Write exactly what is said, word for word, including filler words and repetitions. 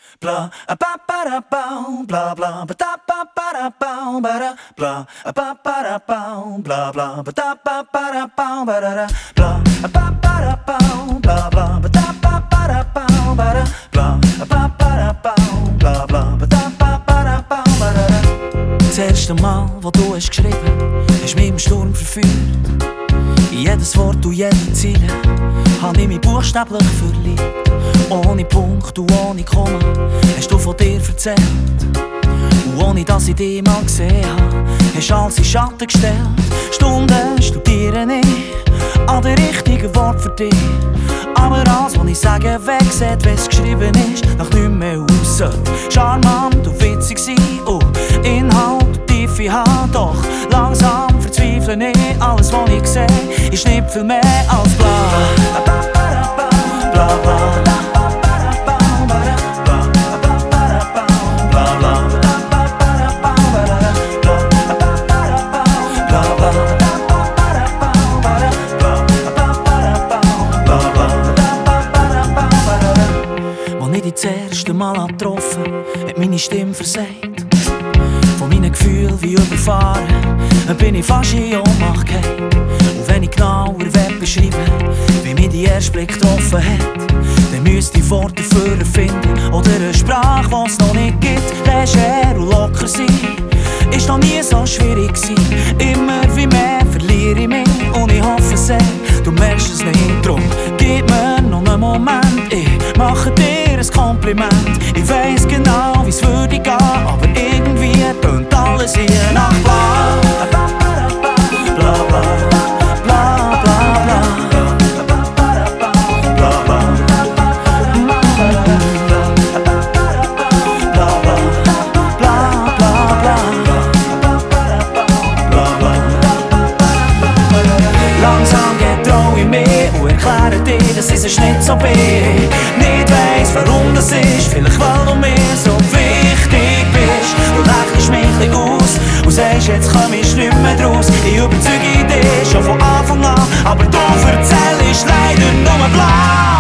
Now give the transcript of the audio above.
Bla a ba ba da bow, bla bla ba da ba ba da bow, ba da bla a ba ba da bow, bla bla ba da ba ba da bow, ba da da bla a ba ba da bow, bla bla ba da ba ba da bow, ba da bla a ba ba da bow, bla bla ba da ba ba da bow, ba da da. Das erste Mal, wo du hast geschrieben, hast mich im Sturm verführt. In jedes Wort und jede Ziele habe ich mich buchstäblich verliebt. Ohne Punkt und ohne Komma hast du von dir erzählt. Und ohne dass ich dich mal gesehen habe, hast du alles in Schatten gestellt. Stunden studiere ich an den richtigen Wort für dich. Aber alles, was ich sage, wegsieht, wenn es geschrieben ist, nach nichts mehr aus. Charmant und witzig sein und Inhalt und Tiefe haben. Doch langsam verzweifle ich, alles was ich sehe, ist nicht viel mehr als bla. Bla bla. Das erste Mal getroffen, hat meine Stimme versagt. Von meinen Gefühlen wie überfahren, bin ich fast in Ohnmacht gefallen. Und wenn ich genauer beschreiben will, wie mich die erste Blick getroffen hat, dann müsste ich Worte dafür erfinden oder eine Sprache, die es noch nicht gibt. Leger und locker sein, ist noch nie so schwierig gewesen. Immer wie mehr verliere ich mich und ich hoffe sehr, du merkst es nicht. Drum gib mir noch einen Moment, ich mache dir ein Kompliment. Ich weiss genau, wie's würde gehen, aber irgendwie tönt alles hier nach bla. Bla bla bla, bla bla bla. Langsam getrau ich mir und erkläre dir, dass es nicht so bin. Nicht weiss, warum das ist, vielleicht weil du mir so wichtig bist. Du lächelst mich ein bisschen aus und sagst, jetzt komm ich nicht mehr draus. Ich überzeuge dich schon von Anfang an, aber du erzählst leider nur bla.